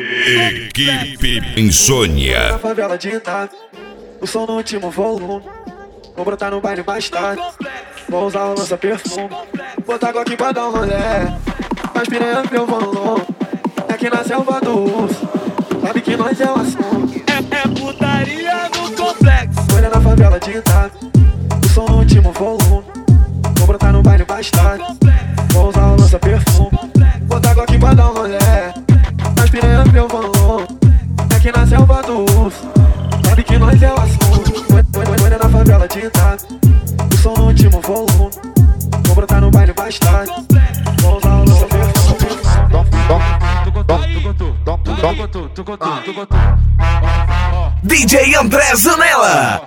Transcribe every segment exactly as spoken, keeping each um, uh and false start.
Equipe Insônia. Na favela de Itália, o som no último volume. Vou brotar no baile mais tarde, vou usar o lança perfume. Botar água aqui pra dar um rolé, mas piranha meu volume. Aqui na selva do urso, sabe que nós é o assunto. É, é putaria no complexo. Olha na favela de Itália, o som no último volume. Vou brotar no baile mais tarde, vou usar o lança perfume. Botar água aqui pra dar um rolé, mas piranha meu volume. Aqui na selva do urso, sabe que nós é o assunto. Olha na favela de Itália, o som no último volume. Vou brotar no baile mais tarde, vou usar o lança perfume. D J André Zanella.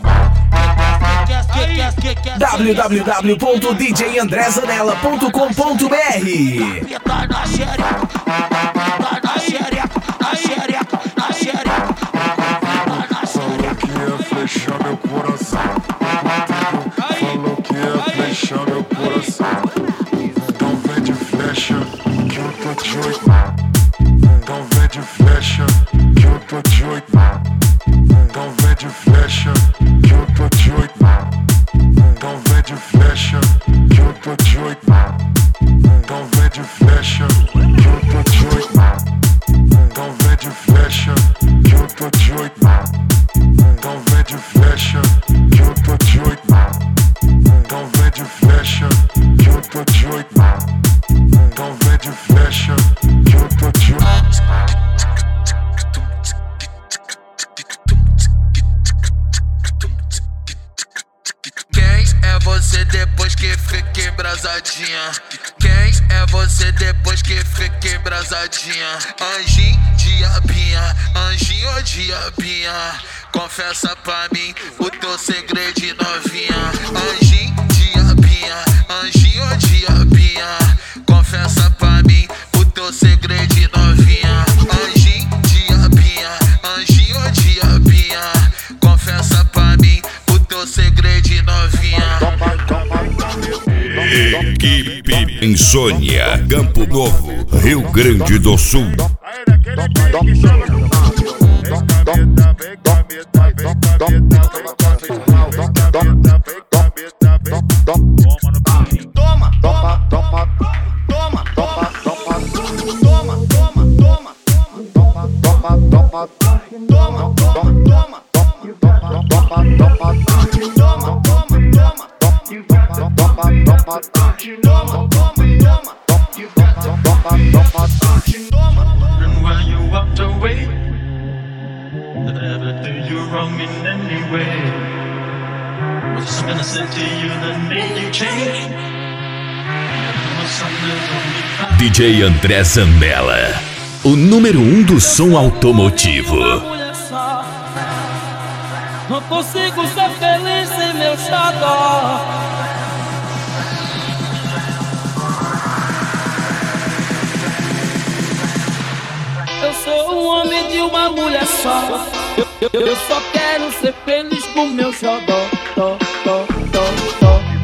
w w w ponto d j andré zanella ponto com ponto b r. Tá na xereca, tá na xereca, na xereca, na xereca, tá na Falou que ia flechar meu coração. Falou que ia flechar meu coração. Então vem de flecha que eu tô de oito. Então vem de flecha que eu tô de oito. Então vem de flecha que eu tô de oito. Então vem de flecha que eu tô de oito. Então vem de flecha que eu tô de oito. Então vem de flecha que eu tô de oito. Então vem de flecha que eu tô de oito. Então vem de flecha que eu tô de oito. Então vem de flecha que eu tô de oito. Você depois que fica embrasadinha. Quem é você depois que fica embrasadinha? Anjinho, diabinha, anjinho ou diabinha? Confessa pra mim o teu segredo de novinha. Anjinho, diabinha, anjinho ou diabinha? Confessa pra mim o teu segredo de novinha. Anjinho, diabinha, anjinho ou diabinha? Confessa pra mim o teu segredo de novinha. Equipe Insônia, Campo Novo, Rio Grande do Sul. Toma, toma, toma, toma, toma, toma, toma, toma, toma, toma, toma, toma, toma, toma, toma. And while you walked away, did I ever do you wrong in any way? Was it something I said to you that made you change? Was something that only D J André Zanella, o número um do som automotivo. Não consigo ser feliz sem meu xodó. Eu sou um homem de uma mulher só. Eu, eu, eu só quero ser feliz com meu xodó. Tó, tó, tó, tó.